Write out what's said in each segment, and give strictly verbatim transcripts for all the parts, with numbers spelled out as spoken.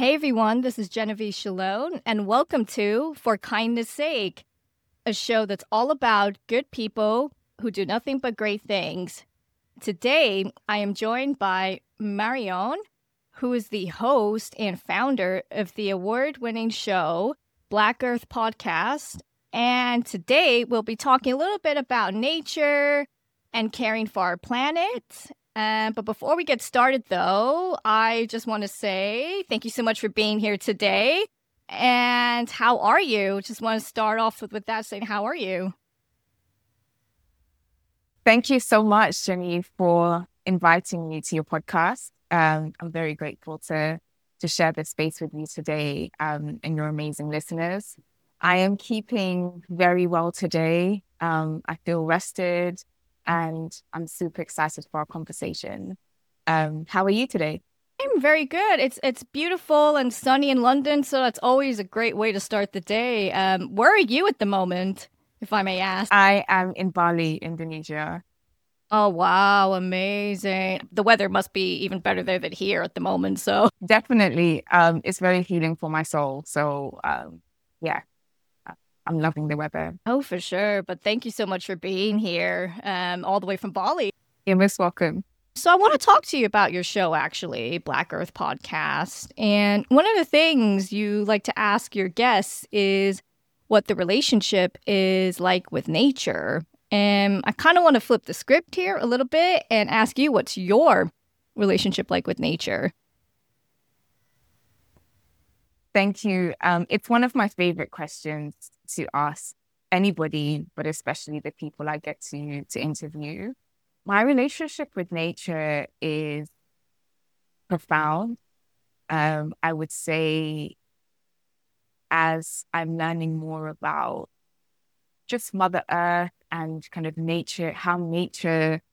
Hey everyone, this is Genevieve Shalone, and welcome to For Kindness Sake, a show that's all about good people who do nothing but great things. Today, I am joined by Marion, who is the host and founder of the award-winning show Black Earth Podcast. And today, we'll be talking a little bit about nature and caring for our planet. Um, but before we get started, though, I just want to say thank you so much for being here today. And how are you? Just want to start off with, with that saying, how are you? Thank you so much, Jenny, for inviting me to your podcast. Um, I'm very grateful to to share this space with you today um, and your amazing listeners. I am keeping very well today. Um, I feel rested. And I'm super excited for our conversation. Um, how are you today? I'm very good. It's it's beautiful and sunny in London, so that's always a great way to start the day. Um, where are you at the moment, if I may ask? I am in Bali, Indonesia. Oh, wow, amazing. The weather must be even better there than here at the moment, so. Definitely. Um, it's very healing for my soul. So, um, yeah. I'm loving the weather. Oh, for sure. But thank you so much for being here, um, all the way from Bali. You're most welcome. So I want to talk to you about your show, actually, Black Earth Podcast. And one of the things you like to ask your guests is what the relationship is like with nature. And I kind of want to flip the script here a little bit and ask you, what's your relationship like with nature? Thank you. Um, it's one of my favorite questions to ask anybody, but especially the people I get to to interview. My relationship with nature is profound. Um, I would say as I'm learning more about just Mother Earth and kind of nature, how nature,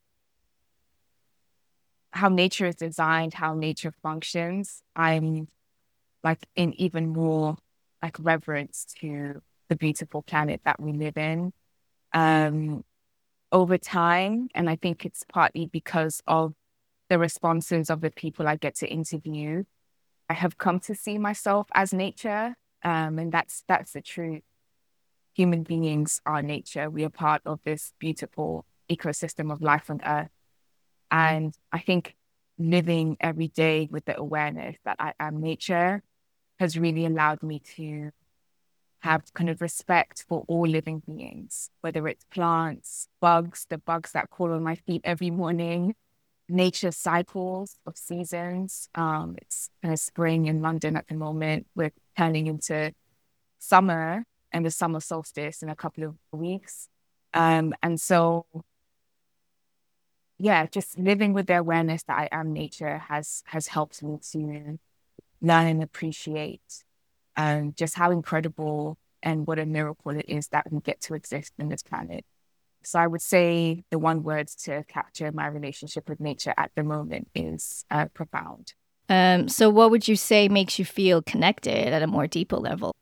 how nature is designed, how nature functions, I'm like in even more like reverence to the beautiful planet that we live in. Um, over time, and I think it's partly because of the responses of the people I get to interview, I have come to see myself as nature. Um, and that's that's the truth. Human beings are nature. We are part of this beautiful ecosystem of life on Earth. And I think living every day with the awareness that I am nature has really allowed me to have kind of respect for all living beings, whether it's plants, bugs, the bugs that crawl on my feet every morning, nature's cycles of seasons. Um, it's kind of spring in London at the moment. We're turning into summer and the summer solstice in a couple of weeks. Um, and so, yeah, just living with the awareness that I am nature has has helped me to learn and appreciate um, just how incredible and what a miracle it is that we get to exist in this planet. So I would say the one word to capture my relationship with nature at the moment is uh, profound. Um, so what would you say makes you feel connected at a more deeper level?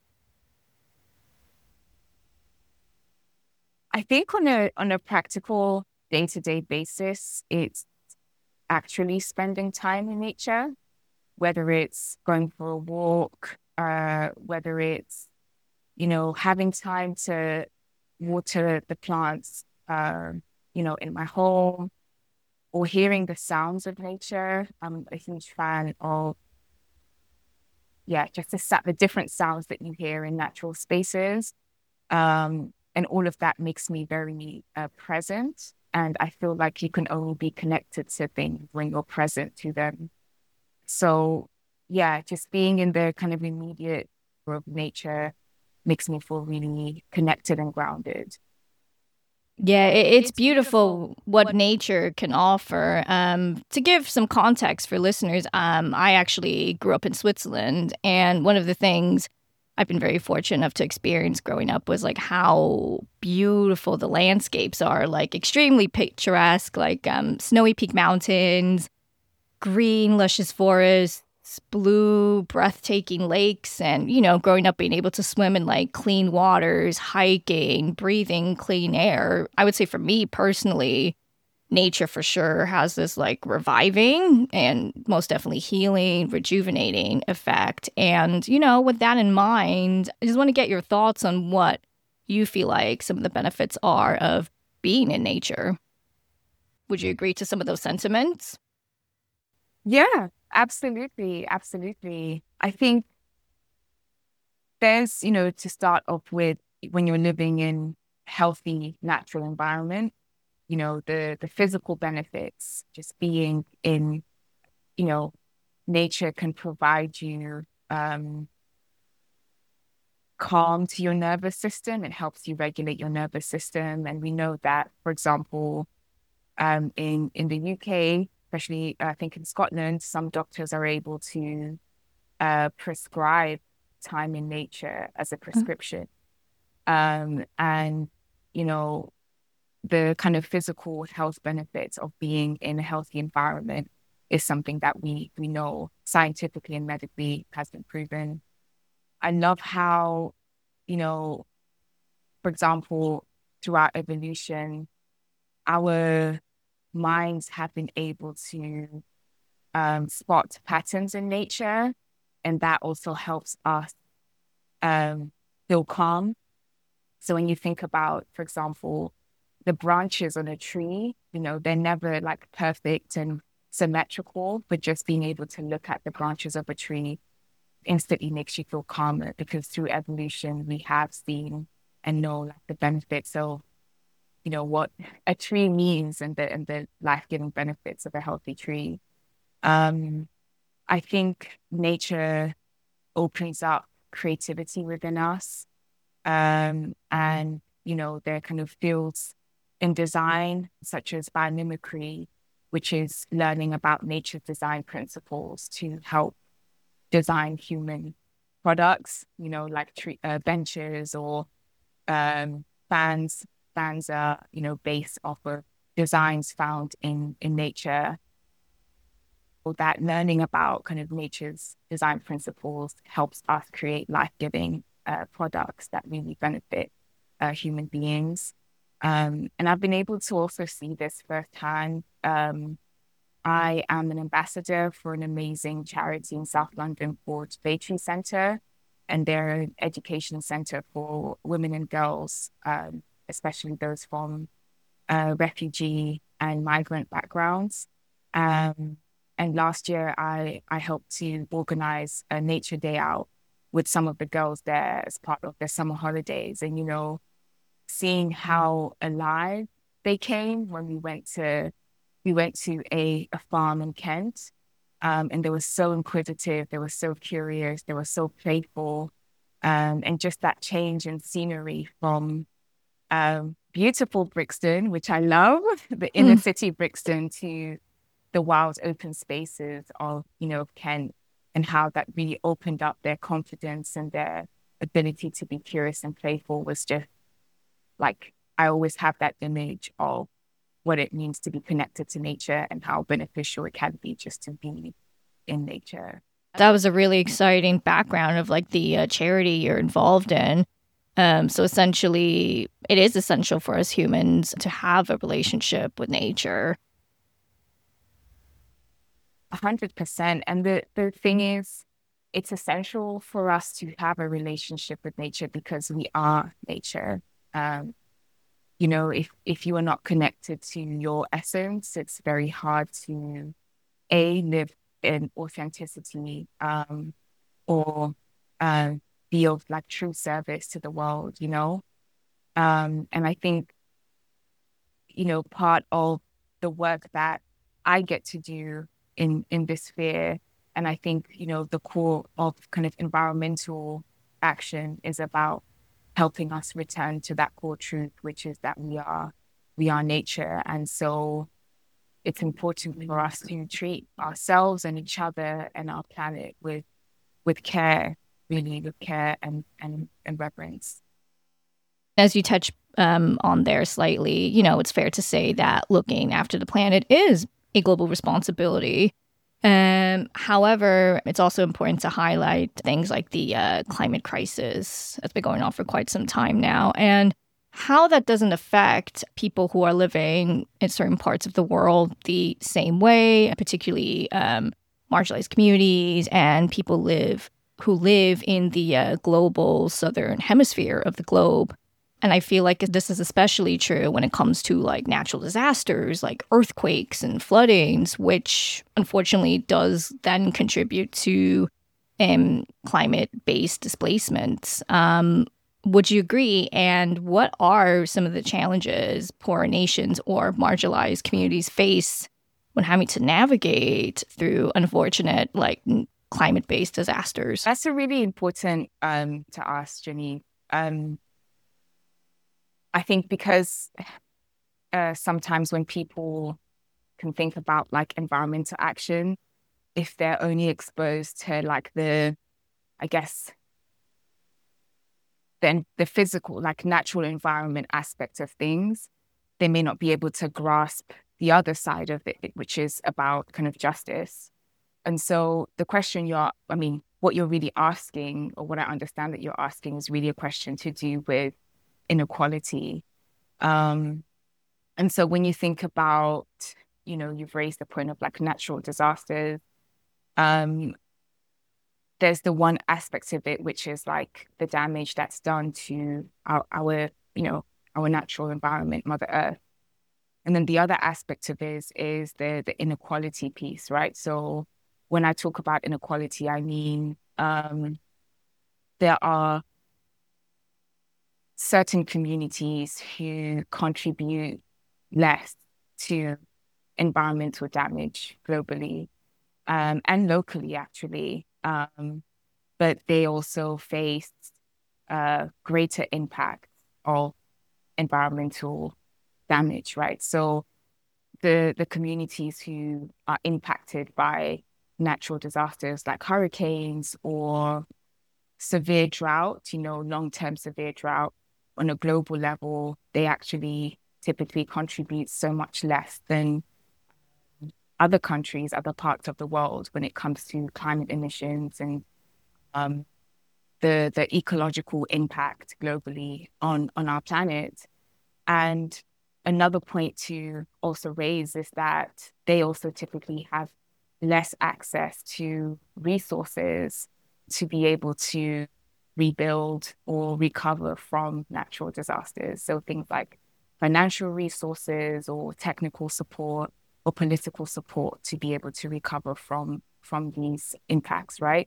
I think on a on a practical day-to-day basis, it's actually spending time in nature, whether it's going for a walk, uh, whether it's, you know, having time to water the plants, uh, you know, in my home, or hearing the sounds of nature. I'm a huge fan of, yeah, just the, the different sounds that you hear in natural spaces. Um, and all of that makes me very uh, present. And I feel like you can only be connected to things when you're present to them. So, yeah, just being in the kind of immediate of nature makes me feel really connected and grounded. Yeah, it, it's beautiful what nature can offer. Um, to give some context for listeners, um, I actually grew up in Switzerland, and one of the things I've been very fortunate enough to experience growing up was like how beautiful the landscapes are, like extremely picturesque, like um, snowy peak mountains, green, luscious forests, blue, breathtaking lakes, and, you know, growing up being able to swim in like clean waters, hiking, breathing clean air. I would say for me personally, nature for sure has this like reviving and most definitely healing, rejuvenating effect. And, you know, with that in mind, I just want to get your thoughts on what you feel like some of the benefits are of being in nature. Would you agree to some of those sentiments? Yeah, absolutely. Absolutely. I think there's, you know, to start off with, when you're living in healthy, natural environment, you know, the the physical benefits, just being in, you know, nature can provide you um, calm to your nervous system. It helps you regulate your nervous system. And we know that, for example, um, in, in the U K, especially I think in Scotland, some doctors are able to uh, prescribe time in nature as a prescription. Um, and, you know, the kind of physical health benefits of being in a healthy environment is something that we we know scientifically and medically has been proven. I love how, you know, for example, throughout evolution, our minds have been able to um, spot patterns in nature, and that also helps us um, feel calm. So when you think about, for example, the branches on a tree, you know, they're never like perfect and symmetrical, but just being able to look at the branches of a tree instantly makes you feel calmer, because through evolution, we have seen and know like the benefits of, you know, what a tree means, and the and the life-giving benefits of a healthy tree. Um, I think nature opens up creativity within us. Um, and, you know, there are kind of fields in design, such as biomimicry, which is learning about nature's design principles to help design human products, you know, like tree, uh, benches or um, fans. Fans are, you know, based off of designs found in, in nature. Or that learning about kind of nature's design principles helps us create life-giving uh, products that really benefit uh, human beings. Um, and I've been able to also see this firsthand. Um, I am an ambassador for an amazing charity in South London called Baytree Centre, and they're an education centre for women and girls, um, especially those from uh, refugee and migrant backgrounds. Um, and last year, I, I helped to organize a nature day out with some of the girls there as part of their summer holidays. And, you know, seeing how alive they came when we went to we went to a, a farm in Kent. Um, and they were so inquisitive, they were so curious, they were so playful. Um, and just that change in scenery from um, beautiful Brixton, which I love, the inner Mm. city Brixton, to the wild open spaces of, you know, Kent, and how that really opened up their confidence and their ability to be curious and playful was just like, I always have that image of what it means to be connected to nature and how beneficial it can be just to be in nature. That was a really exciting background of like the uh, charity you're involved in. Um, so essentially, it is essential for us humans to have a relationship with nature. A hundred percent. And the, the thing is, it's essential for us to have a relationship with nature because we are nature. Um, you know, if, if you are not connected to your essence, it's very hard to A, live in authenticity, um, or uh, be of like true service to the world, you know? Um, and I think, you know, part of the work that I get to do in, in this sphere, and I think, you know, the core of kind of environmental action is about helping us return to that core truth, which is that we are, we are nature. And so it's important for us to treat ourselves and each other and our planet with, with care, really with care and, and, and reverence. As you touch um, on there slightly, you know, it's fair to say that looking after the planet is a global responsibility. Um, however, it's also important to highlight things like the uh, climate crisis that's been going on for quite some time now. And how that doesn't affect people who are living in certain parts of the world the same way, particularly um, marginalized communities and people live who live in the uh, global southern hemisphere of the globe. And I feel like this is especially true when it comes to like natural disasters like earthquakes and floodings, which unfortunately does then contribute to um, climate-based displacements. Um, would you agree? And what are some of the challenges poor nations or marginalized communities face when having to navigate through unfortunate like climate-based disasters? That's a really important um, to ask, Jenny. Um, I think because uh, sometimes when people can think about like environmental action, if they're only exposed to like the, I guess, then the physical, like natural environment aspect of things, they may not be able to grasp the other side of it, which is about kind of justice. And so the question you're, I mean, what you're really asking, or what I understand that you're asking, is really a question to do with inequality. Um, and so when you think about, you know, you've raised the point of like natural disasters, um, there's the one aspect of it, which is like the damage that's done to our, our, you know, our natural environment, Mother Earth. And then the other aspect of this is the the inequality piece, right? So when I talk about inequality, I mean um, there are certain communities who contribute less to environmental damage globally um, and locally, actually. Um, but they also face uh, greater impact of environmental damage, right? So the the communities who are impacted by natural disasters like hurricanes or severe drought, you know, long-term severe drought on a global level, they actually typically contribute so much less than other countries, other parts of the world when it comes to climate emissions and um, the the ecological impact globally on on our planet. And another point to also raise is that they also typically have less access to resources to be able to rebuild or recover from natural disasters. So things like financial resources or technical support or political support to be able to recover from from these impacts, right?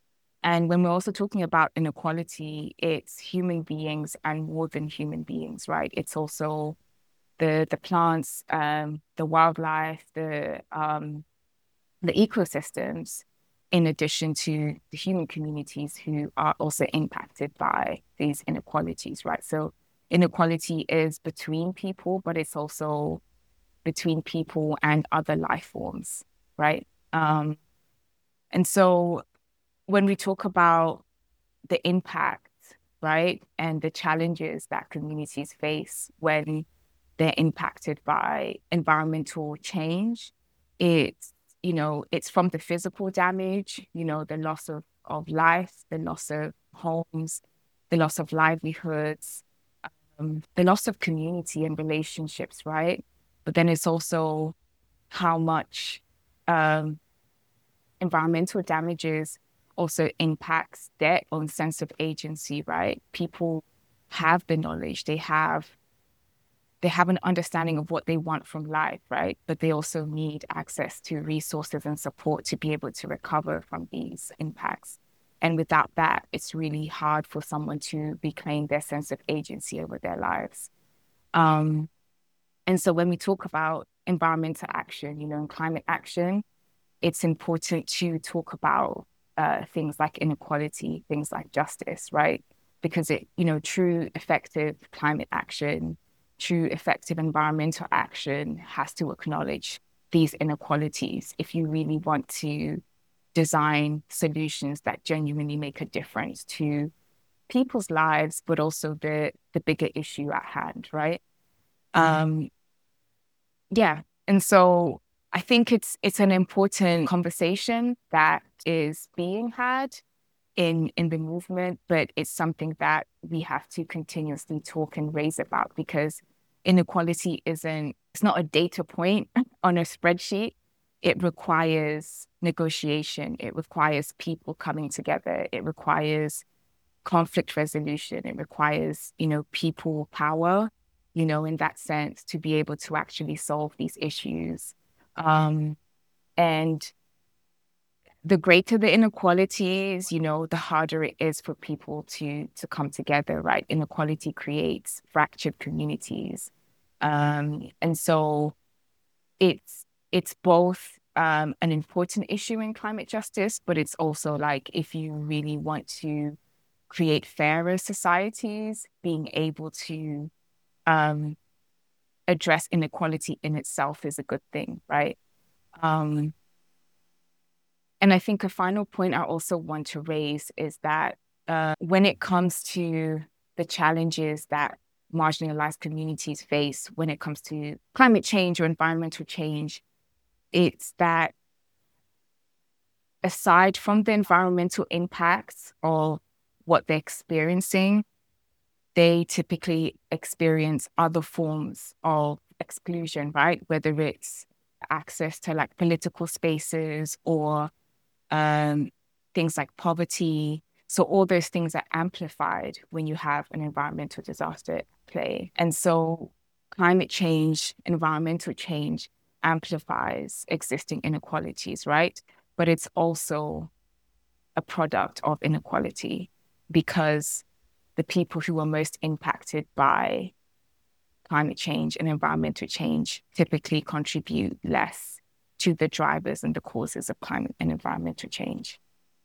And when we're also talking about inequality, it's human beings and more than human beings, right? It's also the the plants, um, the wildlife, the um, the ecosystems, in addition to the human communities who are also impacted by these inequalities, right? So inequality is between people, but it's also between people and other life forms, right? Um, and so when we talk about the impact, right, and the challenges that communities face when they're impacted by environmental change, it's, you know, it's from the physical damage, you know, the loss of, of life, the loss of homes, the loss of livelihoods, um, the loss of community and relationships, right? But then it's also how much um, environmental damages also impacts their own sense of agency, right? People have the knowledge, they have they have an understanding of what they want from life, right? But they also need access to resources and support to be able to recover from these impacts. And without that, it's really hard for someone to reclaim their sense of agency over their lives. Um, and so when we talk about environmental action, you know, and climate action, it's important to talk about uh, things like inequality, things like justice, right? Because it, you know, true effective climate action, true effective environmental action has to acknowledge these inequalities if you really want to design solutions that genuinely make a difference to people's lives, but also the the bigger issue at hand, right? Um, yeah. And so I think it's it's an important conversation that is being had. in in the movement, but it's something that we have to continuously talk and raise about, because inequality isn't, it's not a data point on a spreadsheet. It requires negotiation. It requires people coming together. It requires conflict resolution. It requires, you know, people power, you know, in that sense, to be able to actually solve these issues. Um, and the greater the inequalities, you know, the harder it is for people to to come together, right? Inequality creates fractured communities. Um, and so it's it's both um, an important issue in climate justice, but it's also like, if you really want to create fairer societies, being able to um, address inequality in itself is a good thing, right? Um, And I think a final point I also want to raise is that uh, when it comes to the challenges that marginalized communities face when it comes to climate change or environmental change, it's that aside from the environmental impacts of what they're experiencing, they typically experience other forms of exclusion, right? Whether it's access to like political spaces or um, things like poverty. So all those things are amplified when you have an environmental disaster at play. And so climate change, environmental change amplifies existing inequalities, right? But it's also a product of inequality, because the people who are most impacted by climate change and environmental change typically contribute less to the drivers and the causes of climate and environmental change.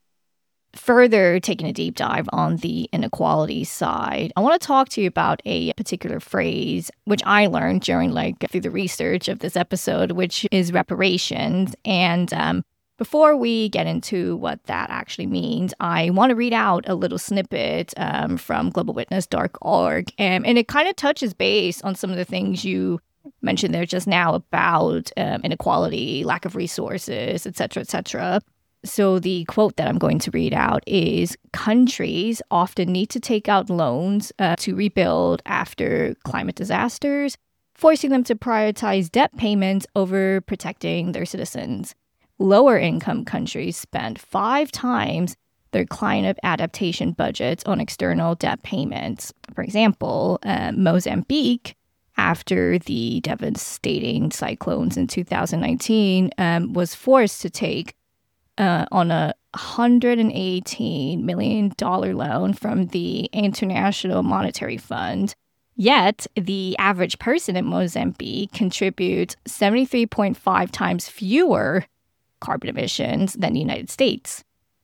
Further taking a deep dive on the inequality side, I want to talk to you about a particular phrase which I learned during like through the research of this episode, which is reparations. And um, before we get into what that actually means, I want to read out a little snippet um, from global witness dot org, um, and it kind of touches base on some of the things you mentioned there just now about um, inequality, lack of resources, et cetera, et cetera. So the quote that I'm going to read out is, countries often need to take out loans uh, to rebuild after climate disasters, forcing them to prioritize debt payments over protecting their citizens. Lower income countries spend five times their climate adaptation budgets on external debt payments. For example, uh, Mozambique, after the devastating cyclones in two thousand nineteen, um, was forced to take uh, on a one hundred eighteen million dollars loan from the International Monetary Fund. Yet, the average person in Mozambique contributes seventy-three point five times fewer carbon emissions than the United States.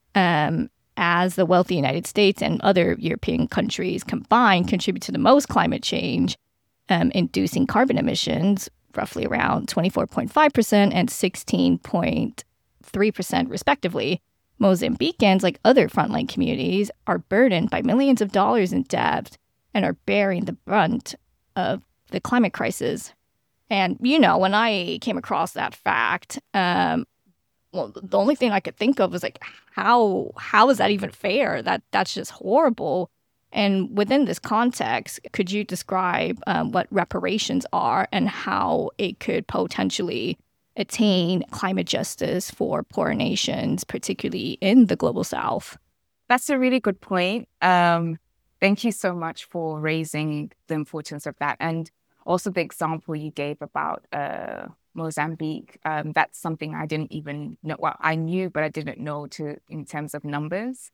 Um, as the wealthy United States and other European countries combined contribute to the most climate change, um, inducing carbon emissions, roughly around twenty-four point five percent and sixteen point three percent respectively, Mozambicans, like other frontline communities, are burdened by millions of dollars in debt and are bearing the brunt of the climate crisis. And, you know, when I came across that fact, um, well, the only thing I could think of was like, how how is that even fair? That that's just horrible. And within this context, could you describe um, what reparations are and how it could potentially attain climate justice for poor nations, particularly in the global south? That's a really good point. Um, thank you so much for raising the importance of that. And also the example you gave about uh, Mozambique. Um, that's something I didn't even know. Well, I knew, but I didn't know to in terms of numbers.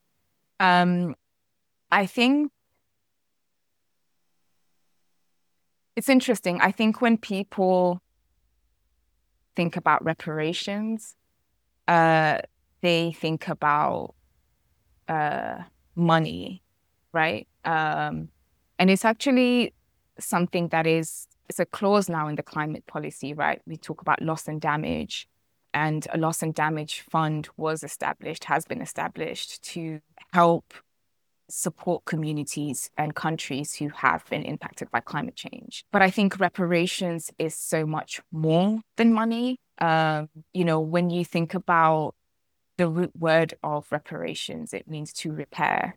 Um, I think it's interesting. I think when people think about reparations, uh, they think about uh, money, right? Um, and it's actually something that is, it's a clause now in the climate policy, right? We talk about loss and damage, and a loss and damage fund was established, has been established to help support communities and countries who have been impacted by climate change. But I think reparations is so much more than money. Um, you know, when you think about the root word of reparations. It means to repair.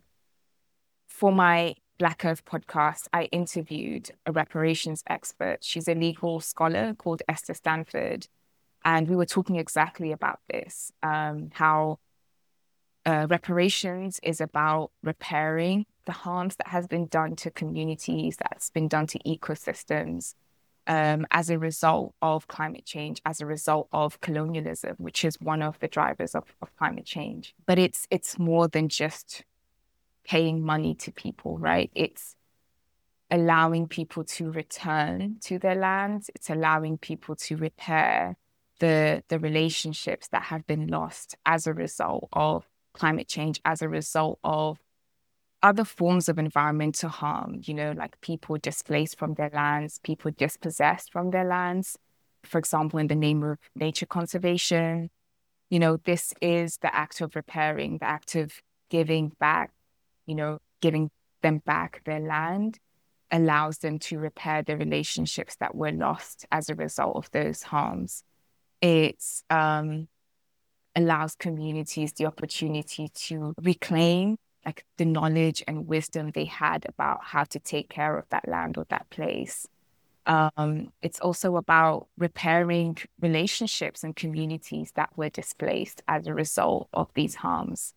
For my Black Earth podcast, I interviewed a reparations expert. She's a legal scholar called Esther Stanford. And we were talking exactly about this, um, how uh, reparations is about repairing the harms that has been done to communities, that's been done to ecosystems, um, as a result of climate change, as a result of colonialism, which is one of the drivers of, of climate change. But it's it's more than just paying money to people, right? It's allowing people to return to their lands. It's allowing people to repair the the relationships that have been lost as a result of climate change, as a result of other forms of environmental harm, you know, like people displaced from their lands, people dispossessed from their lands, for example, in the name of nature conservation. You know, this is the act of repairing, the act of giving back, you know, giving them back their land allows them to repair the relationships that were lost as a result of those harms. It's um, allows communities the opportunity to reclaim like the knowledge and wisdom they had about how to take care of that land or that place. Um, it's also about repairing relationships and communities that were displaced as a result of these harms.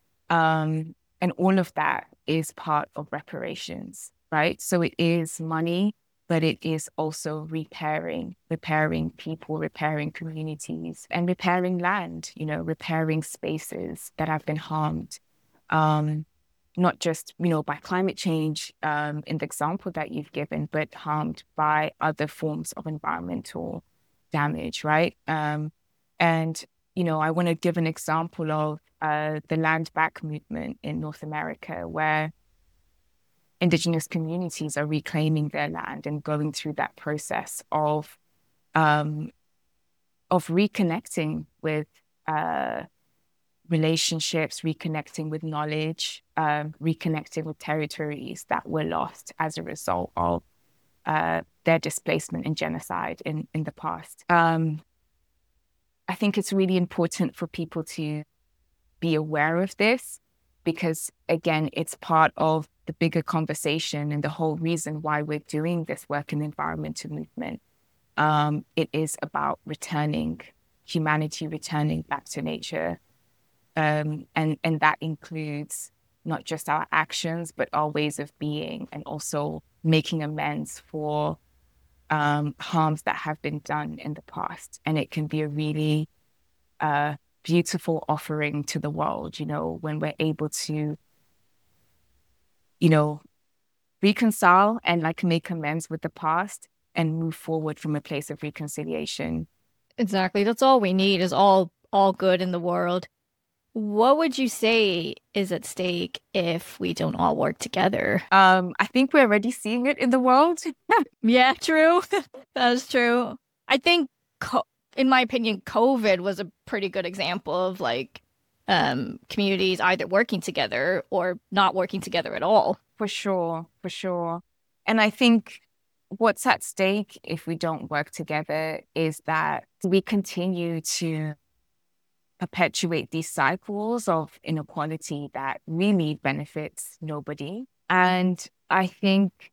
Um, and all of that is part of reparations, right? So it is money, but it is also repairing, repairing people, repairing communities, and repairing land, you know, repairing spaces that have been harmed. Um, not just, you know, by climate change, um, in the example that you've given, but harmed by other forms of environmental damage, right? Um, and, you know, I want to give an example of uh, the land back movement in North America, where Indigenous communities are reclaiming their land and going through that process of um, of reconnecting with uh, relationships, reconnecting with knowledge, um, reconnecting with territories that were lost as a result of uh, their displacement and genocide in, in the past. Um, I think it's really important for people to be aware of this because, again, it's part of the bigger conversation and the whole reason why we're doing this work in the environmental movement. Um, it is about returning, humanity returning back to nature. Um, and, and that includes not just our actions, but our ways of being, and also making amends for um, harms that have been done in the past. And it can be a really uh, beautiful offering to the world, you know, when we're able to, you know, reconcile and like make amends with the past and move forward from a place of reconciliation. Exactly. That's all we need is all all good in the world. What would you say is at stake if we don't all work together? Um, I think we're already seeing it in the world. Yeah, true. That's true. I think, co- in my opinion, COVID was a pretty good example of like um, communities either working together or not working together at all. For sure, for sure. And I think what's at stake if we don't work together is that we continue to perpetuate these cycles of inequality that really benefits nobody. And I think,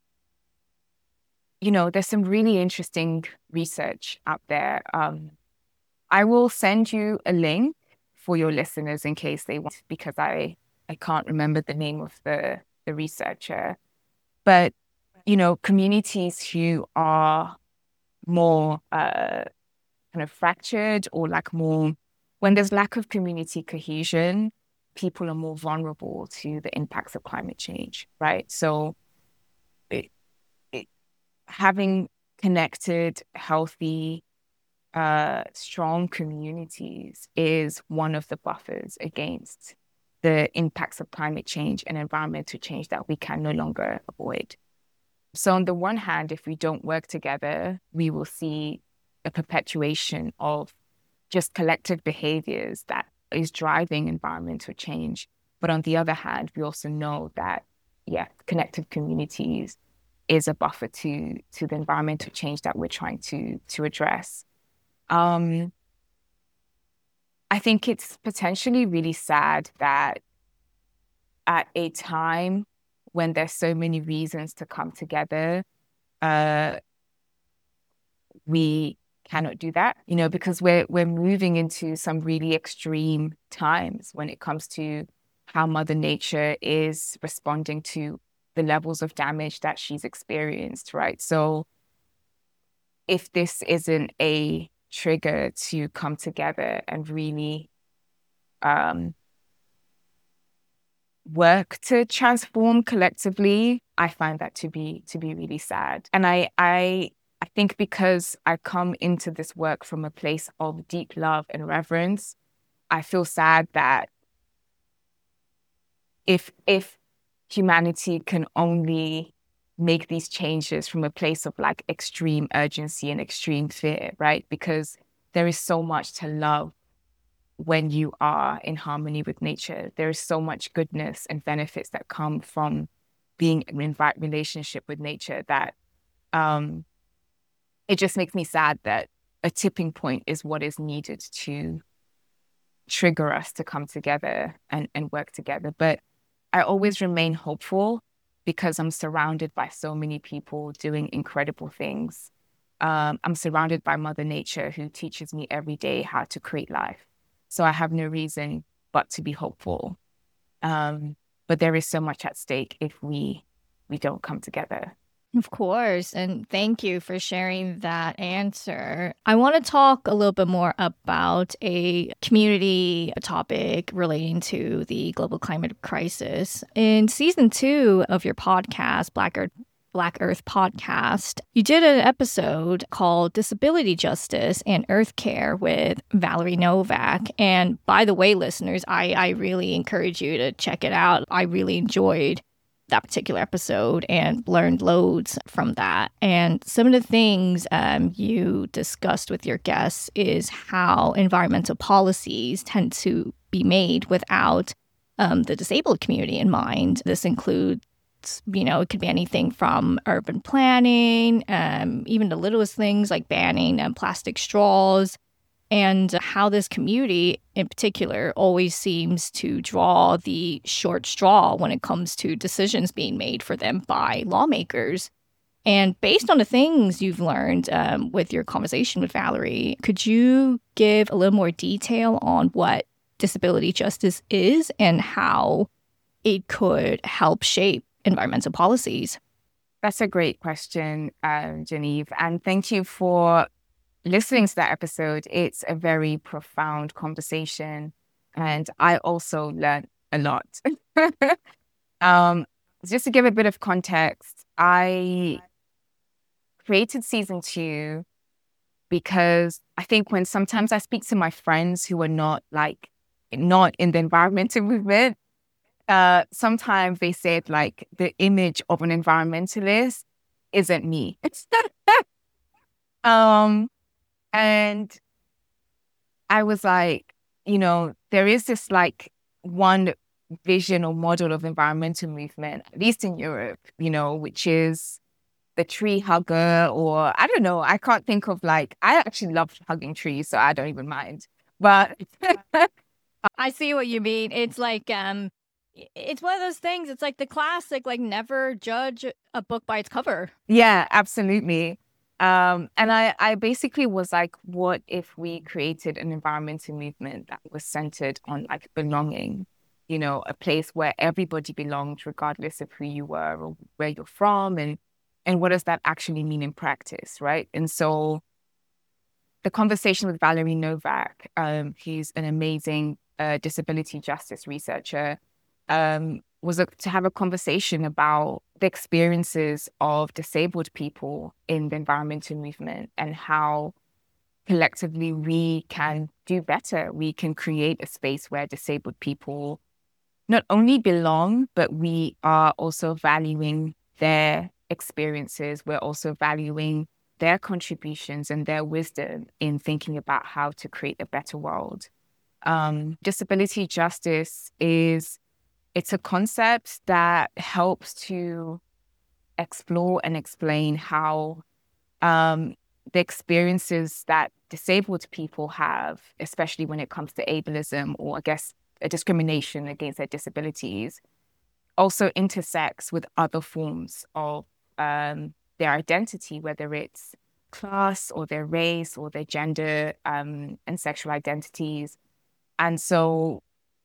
you know, there's some really interesting research out there. Um, I will send you a link for your listeners in case they want, because I, I can't remember the name of the, the researcher. But, you know, communities who are more uh, kind of fractured or like more, when there's lack of community cohesion, people are more vulnerable to the impacts of climate change, right? So it, it, having connected, healthy, uh, strong communities is one of the buffers against the impacts of climate change and environmental change that we can no longer avoid. So on the one hand, if we don't work together, we will see a perpetuation of just collective behaviors that is driving environmental change. But on the other hand, we also know that, yeah, connected communities is a buffer to to the environmental change that we're trying to to address. Um, I think it's potentially really sad that at a time when there's so many reasons to come together, uh, we cannot do that, you know, because we're we're moving into some really extreme times when it comes to how Mother Nature is responding to the levels of damage that she's experienced, right? So if this isn't a trigger to come together and really um, work to transform collectively, I find that to be to be really sad. And I I I think because I come into this work from a place of deep love and reverence, I feel sad that if if humanity can only make these changes from a place of like extreme urgency and extreme fear, right? Because there is so much to love when you are in harmony with nature. There is so much goodness and benefits that come from being in a right relationship with nature that um, it just makes me sad that a tipping point is what is needed to trigger us to come together and, and work together. But I always remain hopeful because I'm surrounded by so many people doing incredible things. Um, I'm surrounded by Mother Nature, who teaches me every day how to create life. So I have no reason but to be hopeful. Um, but there is so much at stake if we we don't come together. Of course. And thank you for sharing that answer. I want to talk a little bit more about a community topic relating to the global climate crisis. In season two of your podcast, Black Earth Black Earth podcast, you did an episode called Disability Justice and Earth Care with Valerie Novak. And by the way, listeners, I, I really encourage you to check it out. I really enjoyed that particular episode and learned loads from that. And some of the things um, you discussed with your guests is how environmental policies tend to be made without um, the disabled community in mind. This includes, you know, it could be anything from urban planning, um, even the littlest things like banning um, plastic straws, and how this community in particular always seems to draw the short straw when it comes to decisions being made for them by lawmakers. And based on the things you've learned um, with your conversation with Valerie, could you give a little more detail on what disability justice is and how it could help shape environmental policies? That's a great question, uh, Genevieve. And thank you for listening to that episode. It's a very profound conversation. And I also learned a lot. um, just to give a bit of context, I created season two because I think when sometimes I speak to my friends who are not like, not in the environmental movement, uh, sometimes they said like the image of an environmentalist isn't me. um, And I was like, you know, there is this like one vision or model of environmental movement, at least in Europe, you know, which is the tree hugger, or I don't know, I can't think of like, I actually love hugging trees, so I don't even mind. But I see what you mean. It's like, um, it's one of those things. It's like the classic, like never judge a book by its cover. Yeah, absolutely. Um, and I, I basically was like, what if we created an environmental movement that was centered on like belonging, you know, a place where everybody belonged, regardless of who you were or where you're from, and and what does that actually mean in practice, right? And so the conversation with Valerie Novak, um, who's an amazing uh, disability justice researcher, um, was a, to have a conversation about the experiences of disabled people in the environmental movement and how collectively we can do better. We can create a space where disabled people not only belong, but we are also valuing their experiences. We're also valuing their contributions and their wisdom in thinking about how to create a better world. Um, disability justice is It's a concept that helps to explore and explain how um, the experiences that disabled people have, especially when it comes to ableism or I guess a discrimination against their disabilities, also intersects with other forms of um, their identity, whether it's class or their race or their gender um, and sexual identities. And so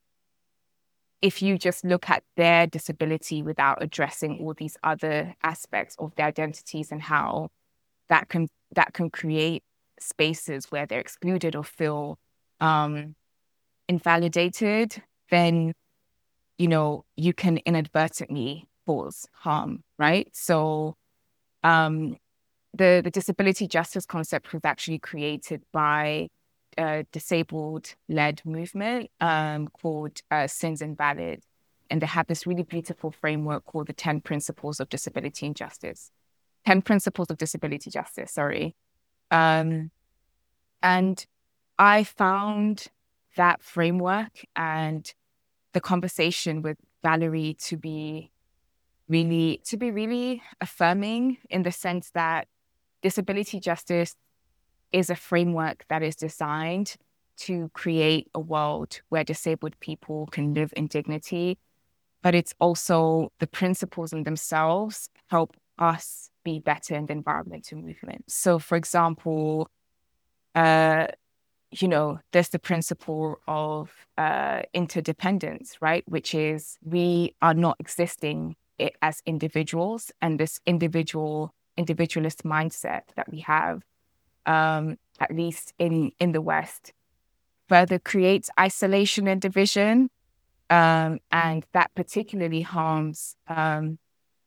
if you just look at their disability without addressing all these other aspects of their identities and how that can that can create spaces where they're excluded or feel um, invalidated, then, you know, you can inadvertently cause harm, right? So um, the, the disability justice concept was actually created by a disabled-led movement um, called uh, Sins Invalid. And they have this really beautiful framework called the ten Principles of Disability and Justice. ten Principles of Disability Justice, sorry. Um, and I found that framework and the conversation with Valerie to be really, to be really affirming in the sense that disability justice is a framework that is designed to create a world where disabled people can live in dignity, but it's also the principles in themselves help us be better in the environmental movement. So, for example, uh, you know, there's the principle of uh, interdependence, right? Which is we are not existing i- as individuals, and this individual individualist mindset that we have, um, at least in in the West, further creates isolation and division, um, and that particularly harms um,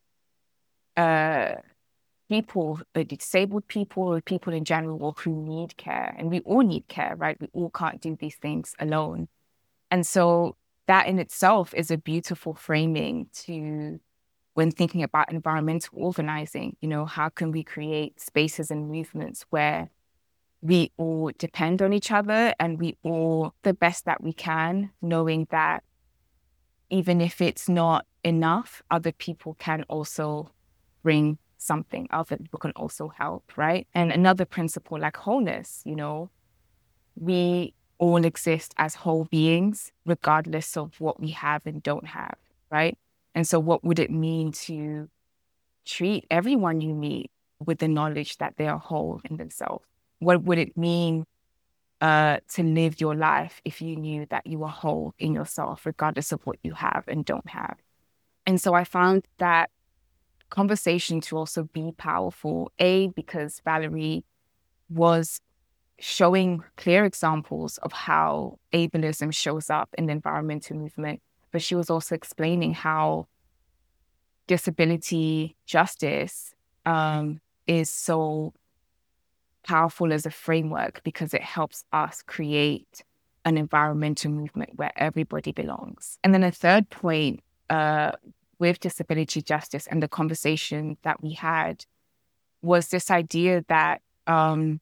uh, people, uh, disabled people, or people in general who need care. And we all need care, right? We all can't do these things alone. And so that in itself is a beautiful framing to when thinking about environmental organizing. You know, how can we create spaces and movements where we all depend on each other and we all the best that we can, knowing that even if it's not enough, other people can also bring something, other people can also help, right? And another principle like wholeness, you know, we all exist as whole beings, regardless of what we have and don't have, right? And so what would it mean to treat everyone you meet with the knowledge that they are whole in themselves? What would it mean uh, to live your life if you knew that you are whole in yourself, regardless of what you have and don't have? And so I found that conversation to also be powerful, A, because Valerie was showing clear examples of how ableism shows up in the environmental movement, but she was also explaining how disability justice um, is so powerful as a framework because it helps us create an environmental movement where everybody belongs. And then a third point uh, with disability justice and the conversation that we had was this idea that um,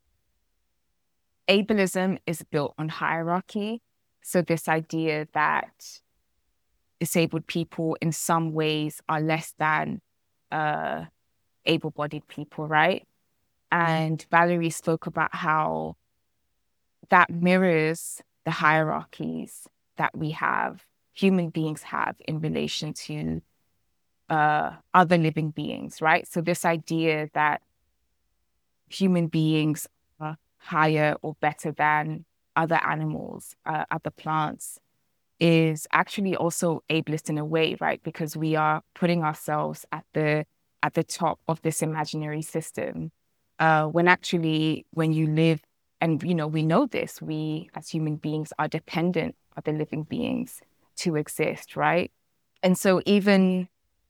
ableism is built on hierarchy. So this idea that disabled people in some ways are less than uh, able-bodied people, right? And Valerie spoke about how that mirrors the hierarchies that we have, human beings have in relation to uh, other living beings, right? So this idea that human beings are higher or better than other animals, uh, other plants, is actually also ableist in a way, right? Because we are putting ourselves at the at the top of this imaginary system. Uh, when actually, when you live, and you know, we know this, we as human beings are dependent on other living beings to exist, right? And so even,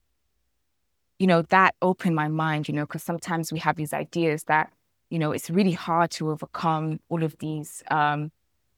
you know, that opened my mind, you know, because sometimes we have these ideas that, you know, it's really hard to overcome all of these um,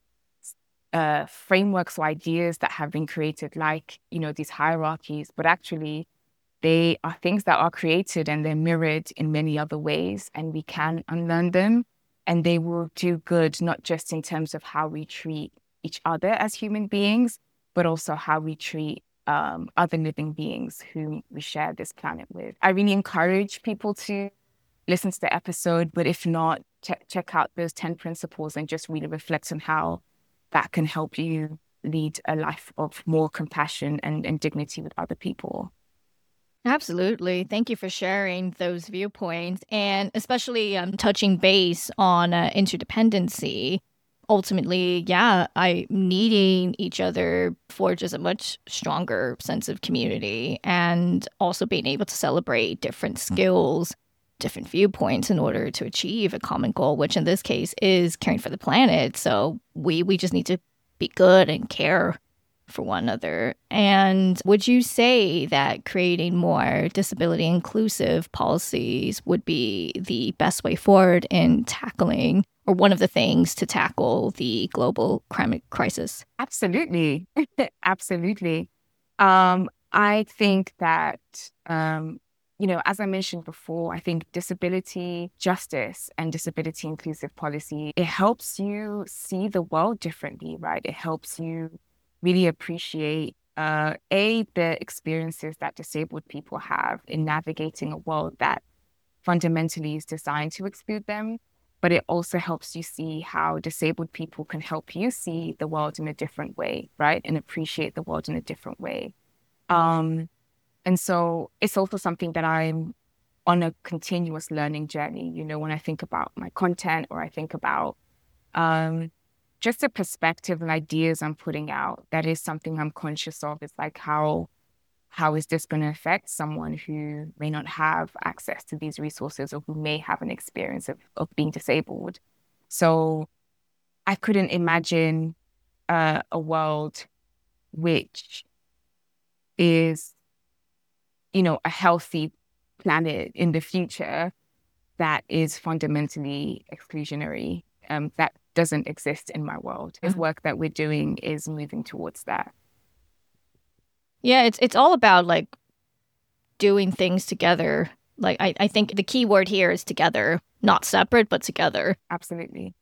uh, frameworks or ideas that have been created, like, you know, these hierarchies, but actually they are things that are created and they're mirrored in many other ways, and we can unlearn them, and they will do good, not just in terms of how we treat each other as human beings, but also how we treat um, other living beings whom we share this planet with. I really encourage people to listen to the episode, but if not, check check out those ten principles and just really reflect on how that can help you lead a life of more compassion and, and dignity with other people. Absolutely. Thank you for sharing those viewpoints and especially um, touching base on uh, interdependency. Ultimately, yeah, I needing each other forges a much stronger sense of community and also being able to celebrate different skills, different viewpoints in order to achieve a common goal, which in this case is caring for the planet. So we we just need to be good and care for one another. And would you say that creating more disability inclusive policies would be the best way forward in tackling, or one of the things to tackle, the global climate crisis? Absolutely. Absolutely. Um, I think that, um, you know, as I mentioned before, I think disability justice and disability inclusive policy, it helps you see the world differently, right? It helps you really appreciate, uh, A, the experiences that disabled people have in navigating a world that fundamentally is designed to exclude them. But it also helps you see how disabled people can help you see the world in a different way, right? And appreciate the world in a different way. Um, and so it's also something that I'm on a continuous learning journey. You know, when I think about my content or I think about um, just the perspective and ideas I'm putting out, that is something I'm conscious of. It's like, how how is this going to affect someone who may not have access to these resources or who may have an experience of, of being disabled? So I couldn't imagine uh, a world which is, you know, a healthy planet in the future that is fundamentally exclusionary. Um, that doesn't exist in my world. The work that we're doing is moving towards that. Yeah, it's it's all about like doing things together. Like I, I think the key word here is together, not separate, but together. Absolutely.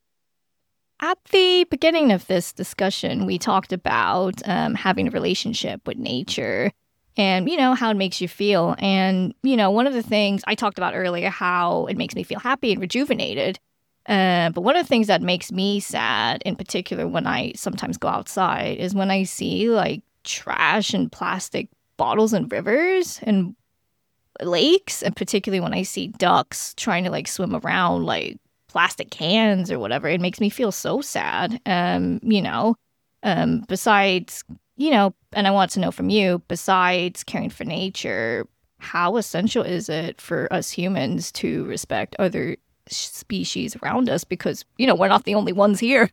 At the beginning of this discussion, we talked about um, having a relationship with nature and, you know, how it makes you feel. And, you know, one of the things I talked about earlier, how it makes me feel happy and rejuvenated. Uh, but one of the things that makes me sad, in particular, when I sometimes go outside, is when I see like trash and plastic bottles in rivers and lakes, and particularly when I see ducks trying to like swim around like plastic cans or whatever. It makes me feel so sad. Um, you know, um, besides, you know, and I want to know from you, besides caring for nature, how essential is it for us humans to respect other species around us? Because, you know, we're not the only ones here.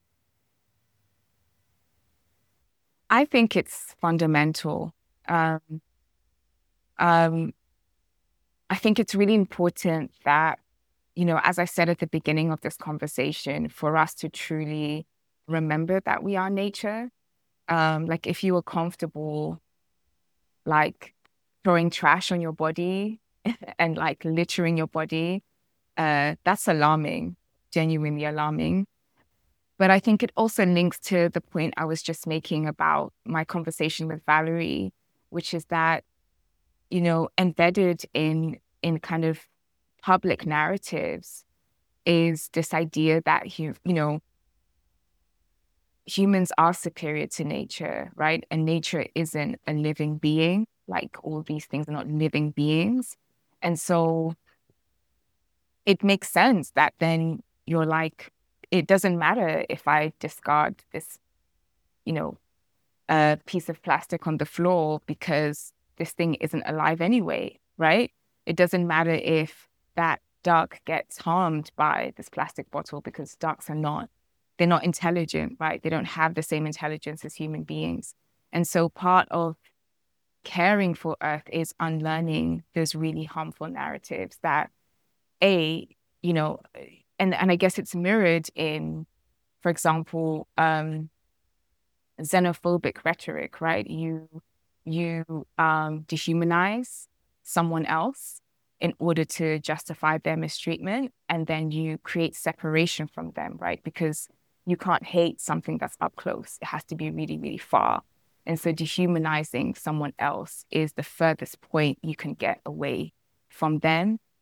I think it's fundamental. Um, um, I think it's really important that, you know, as I said at the beginning of this conversation, for us to truly remember that we are nature. Um, like if you were comfortable, like throwing trash on your body and like littering your body, uh, that's alarming, genuinely alarming. But I think it also links to the point I was just making about my conversation with Valerie, which is that, you know, embedded in in kind of public narratives is this idea that, you, you know, humans are superior to nature, right? And nature isn't a living being. Like all these things are not living beings. And so it makes sense that then you're like, it doesn't matter if I discard this, you know, a piece of plastic on the floor because this thing isn't alive anyway, right? It doesn't matter if that duck gets harmed by this plastic bottle because ducks are not, they're not intelligent, right? They don't have the same intelligence as human beings. And so part of caring for Earth is unlearning those really harmful narratives that, A, you know, and, and I guess it's mirrored in, for example, um, xenophobic rhetoric, right? You you um, dehumanize someone else in order to justify their mistreatment, and then you create separation from them, right? Because you can't hate something that's up close. It has to be really, really far. And so dehumanizing someone else is the furthest point you can get away from them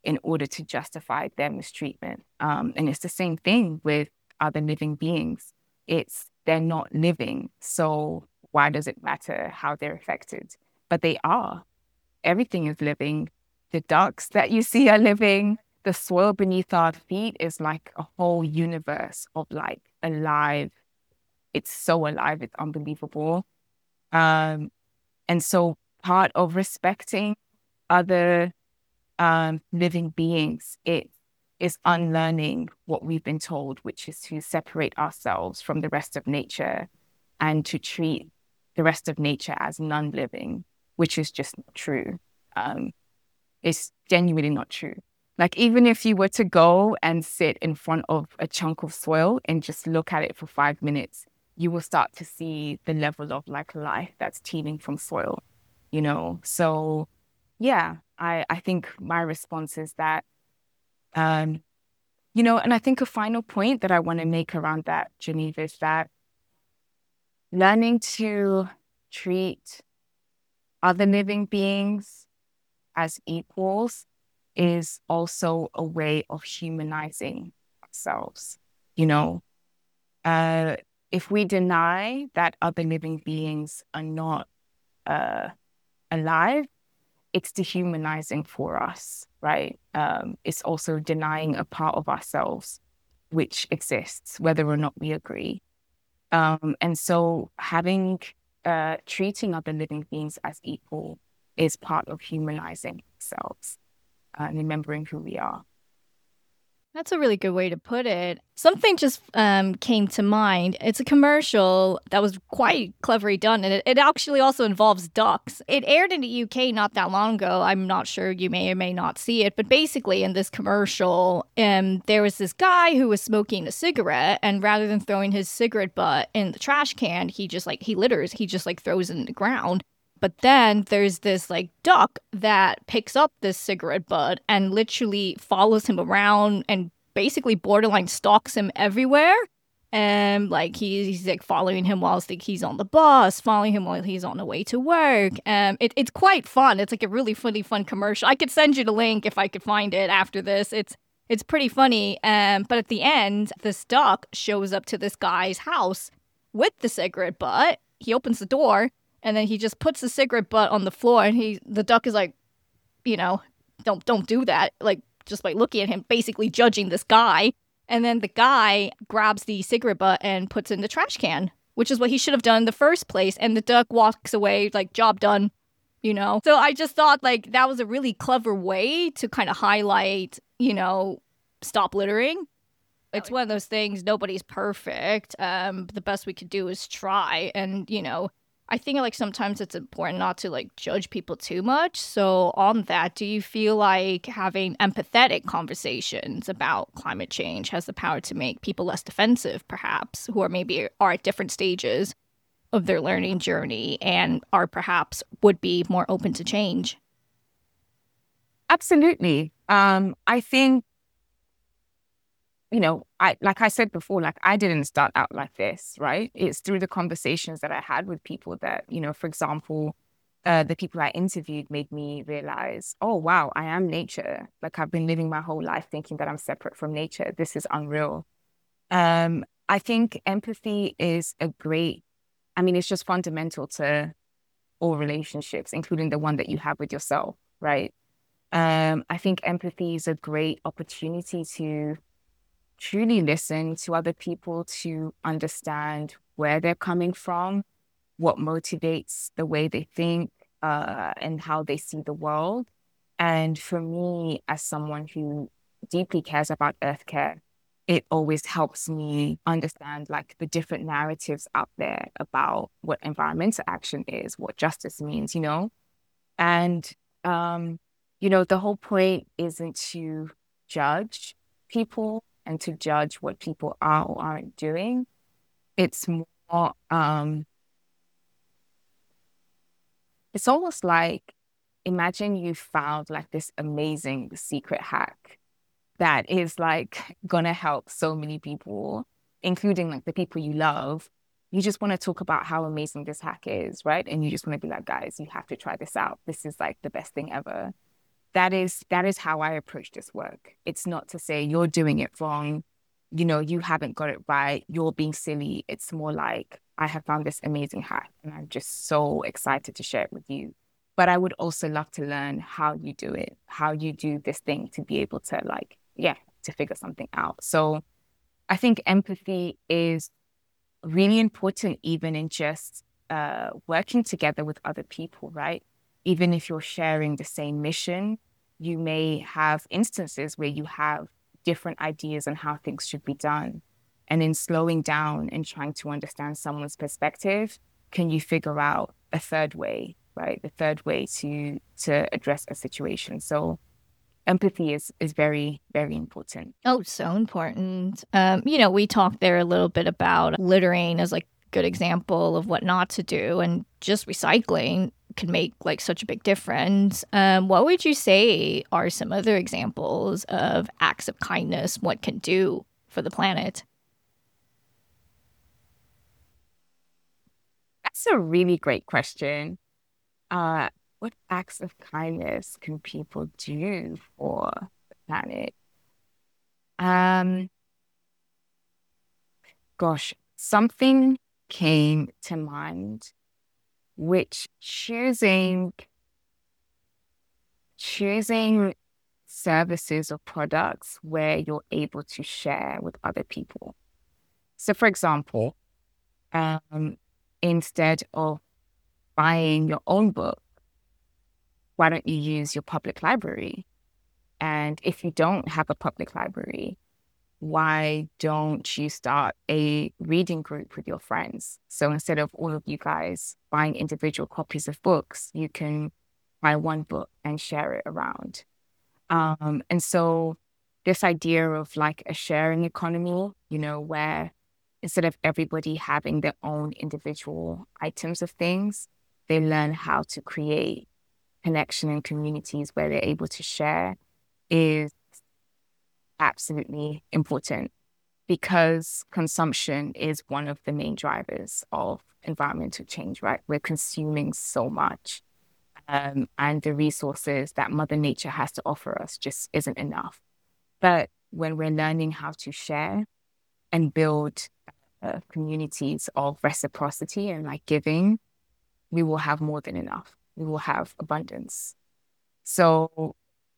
in order to justify their mistreatment. Um, and it's the same thing with other living beings. It's they're not living, so why does it matter how they're affected? But they are. Everything is living. The ducks that you see are living. The soil beneath our feet is like a whole universe of like alive. It's so alive. It's unbelievable. Um, and so part of respecting other um, living beings, it is unlearning what we've been told, which is to separate ourselves from the rest of nature and to treat the rest of nature as non-living, which is just not true. Um, it's genuinely not true. Like, even if you were to go and sit in front of a chunk of soil and just look at it for five minutes, you will start to see the level of like life that's teeming from soil, you know? So yeah, I, I think my response is that, um, you know, and I think a final point that I want to make around that, Geneva, is that learning to treat other living beings as equals is also a way of humanizing ourselves. You know, uh, if we deny that other living beings are not uh, alive, it's dehumanizing for us, right? Um, it's also denying a part of ourselves which exists, whether or not we agree. Um, and so having, uh, treating other living beings as equal is part of humanizing ourselves uh, and remembering who we are. That's a really good way to put it. Something just um, came to mind. It's a commercial that was quite cleverly done, and it, it actually also involves ducks. It aired in the U K not that long ago. I'm not sure, you may or may not see it, but basically in this commercial, um, there was this guy who was smoking a cigarette, and rather than throwing his cigarette butt in the trash can, he just like, he litters, he just like throws it in the ground. But then there's this like duck that picks up this cigarette butt and literally follows him around and basically borderline stalks him everywhere. And like he's, he's like following him while he's on the bus, following him while he's on the way to work. Um, it, it's quite fun. It's like a really funny, fun commercial. I could send you the link if I could find it after this. It's it's pretty funny. Um, but at the end, this duck shows up to this guy's house with the cigarette butt. He opens the door. And then he just puts the cigarette butt on the floor, and he, the duck is like, you know, don't don't do that. Like, just by looking at him, basically judging this guy. And then the guy grabs the cigarette butt and puts it in the trash can, which is what he should have done in the first place. And the duck walks away, like, job done, you know. So I just thought, like, that was a really clever way to kind of highlight, you know, stop littering. It's one of those things, nobody's perfect. Um, the best we could do is try. And, you know, I think like sometimes it's important not to like judge people too much. So on that, do you feel like having empathetic conversations about climate change has the power to make people less defensive, perhaps, who are maybe are at different stages of their learning journey and are perhaps would be more open to change? Absolutely. Um, I think, you know, I like I said before, like I didn't start out like this, right? It's through the conversations that I had with people that, you know, for example, uh, the people I interviewed made me realize, oh, wow, I am nature. Like I've been living my whole life thinking that I'm separate from nature. This is unreal. Um, I think empathy is a great, I mean, it's just fundamental to all relationships, including the one that you have with yourself, right? Um, I think empathy is a great opportunity to truly listen to other people, to understand where they're coming from, what motivates the way they think, uh, and how they see the world. And for me, as someone who deeply cares about Earth Care, it always helps me understand like the different narratives out there about what environmental action is, what justice means, you know? And, um, you know, the whole point isn't to judge people and to judge what people are or aren't doing. It's more, um, it's almost like, imagine you found like this amazing secret hack that is like gonna help so many people, including like the people you love. You just want to talk about how amazing this hack is, right? And you just want to be like, guys, you have to try this out. This is like the best thing ever. that is that is how I approach this work. It's not to say you're doing it wrong, you know, you haven't got it right, you're being silly. It's more like, I have found this amazing hack and I'm just so excited to share it with you. But I would also love to learn how you do it, how you do this thing to be able to like, yeah, to figure something out. So I think empathy is really important, even in just uh, working together with other people, right? Even if you're sharing the same mission, you may have instances where you have different ideas on how things should be done. And in slowing down and trying to understand someone's perspective, can you figure out a third way, right? The third way to to address a situation. So empathy is is very, very important. Oh, so important. Um, you know, we talked there a little bit about littering as like a good example of what not to do, and just recycling can make like such a big difference. Um, what would you say are some other examples of acts of kindness one can do for the planet? That's a really great question. Uh, what acts of kindness can people do for the planet? Um, gosh, something came to mind, which choosing choosing services or products where you're able to share with other people. So, for example, um, instead of buying your own book, why don't you use your public library? And if you don't have a public library, why don't you start a reading group with your friends? So instead of all of you guys buying individual copies of books, you can buy one book and share it around. Um, and so this idea of like a sharing economy, you know, where instead of everybody having their own individual items of things, they learn how to create connection and communities where they're able to share, is absolutely important, because consumption is one of the main drivers of environmental change, right? We're consuming so much, um, and the resources that Mother Nature has to offer us just isn't enough. But when we're learning how to share and build uh, communities of reciprocity and like giving, we will have more than enough. We will have abundance. So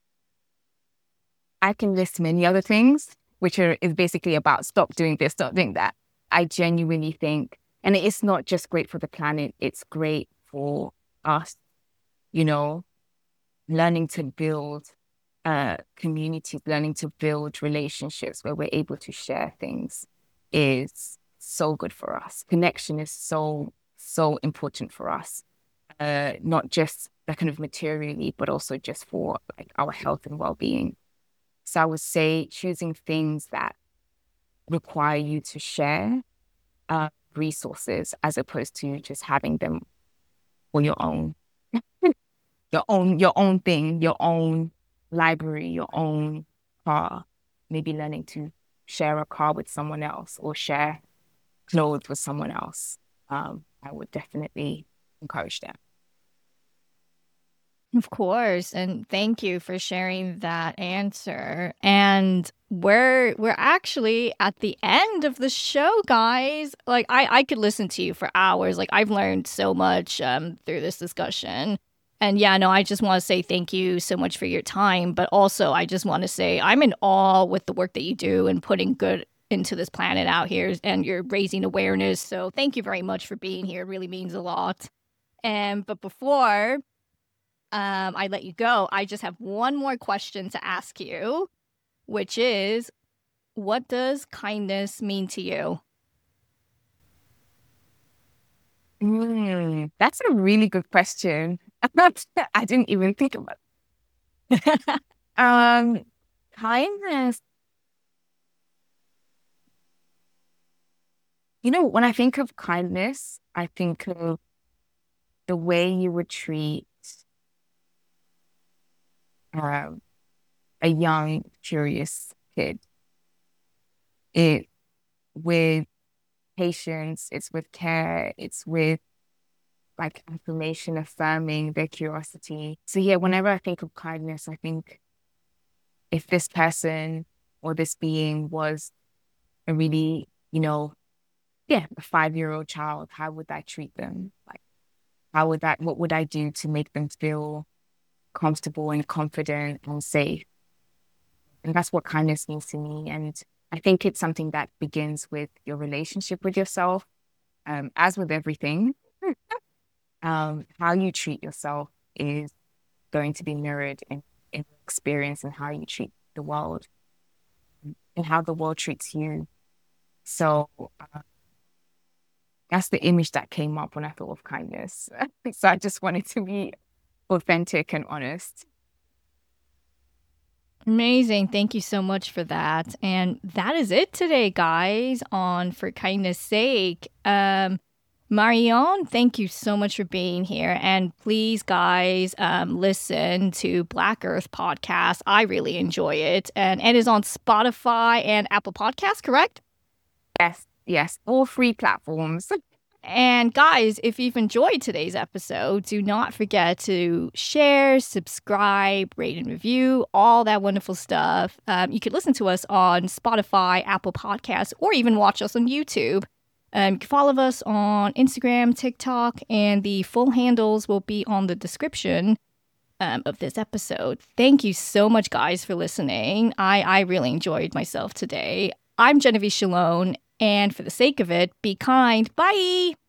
I can list many other things, which are is basically about stop doing this, stop doing that. I genuinely think, and it's not just great for the planet, it's great for us, you know, learning to build uh, communities, learning to build relationships where we're able to share things is so good for us. Connection is so, so important for us, uh, not just that kind of materially, but also just for like our health and well-being. So I would say choosing things that require you to share uh, resources as opposed to just having them for your own, your own, your own thing, your own library, your own car. Maybe learning to share a car with someone else or share clothes with someone else. Um, I would definitely encourage that. Of course, and thank you for sharing that answer. And we're we're actually at the end of the show, guys. Like I I could listen to you for hours. Like I've learned so much um through this discussion. And yeah, no, I just want to say thank you so much for your time, but also I just want to say I'm in awe with the work that you do and putting good into this planet out here, and you're raising awareness. So thank you very much for being here. It really means a lot. And but before um, I let you go, I just have one more question to ask you, which is, what does kindness mean to you? Mm, that's a really good question. I didn't even think about it. um, kindness. You know, when I think of kindness, I think of the way you would treat um, a young, curious kid. It with patience, it's with care, it's with like affirmation, affirming their curiosity. So yeah, whenever I think of kindness, I think if this person or this being was a really, you know, yeah, a five-year-old child, how would I treat them? Like, how would that, what would I do to make them feel comfortable and confident and safe? And that's what kindness means to me. And I think it's something that begins with your relationship with yourself, um, as with everything. Um, how you treat yourself is going to be mirrored in, in experience and how you treat the world and how the world treats you. So uh, that's the image that came up when I thought of kindness. So I just wanted to be authentic and honest. Amazing. Thank you so much for that. And that is it today, guys, on For Kindness Sake. Um, Marion, thank you so much for being here. And please, guys, um, listen to Black Earth podcast. I really enjoy it. And it is on Spotify and Apple Podcasts, correct? Yes, yes. All free platforms. And guys, if you've enjoyed today's episode, do not forget to share, subscribe, rate and review, all that wonderful stuff. Um, you can listen to us on Spotify, Apple Podcasts, or even watch us on YouTube. Um, you can follow us on Instagram, TikTok, and the full handles will be on the description um, of this episode. Thank you so much, guys, for listening. I, I really enjoyed myself today. I'm Genevieve Shalone. And for the sake of it, be kind. Bye.